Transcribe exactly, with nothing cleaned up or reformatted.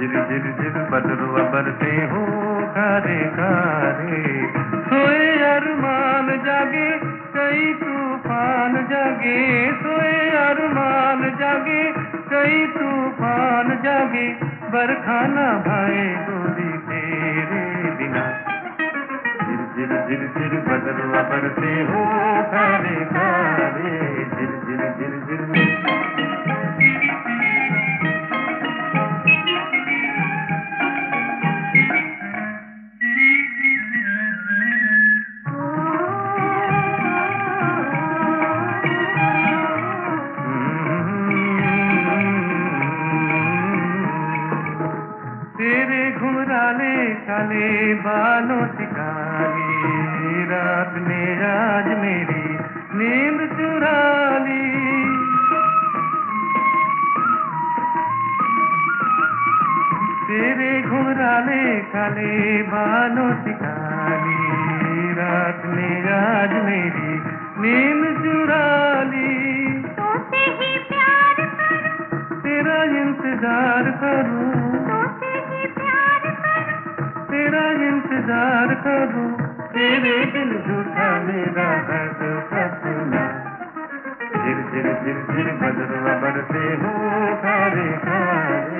झिर झिर झिर बदरुआ बरसे हो खारे खारे। सोए अरमान जागे कई तूफान जागे, सोए अरमान जागे कई तूफान जागे, बरखा न भाए गोरी तेरे बिना। झिर झिर झिर झिर बदरुआ बरसे हो खारे खारे, झिर झिर झिर झिर। तेरे घुंघराले काले बालों से काली रात ने आज मेरी नींद चुरा ली। तेरे घुंघराले काले बालों से काली रात ने आज मेरी नींद चुरा ली। तोसे ही प्यार करूं, तेरा इंतजार करूं, तेरा इंतजार करूं, तेरे दिल झूठा मेरा है तो सपना। झिर झिर झिर झिर बदरुआ बरसे हो खारे खारे।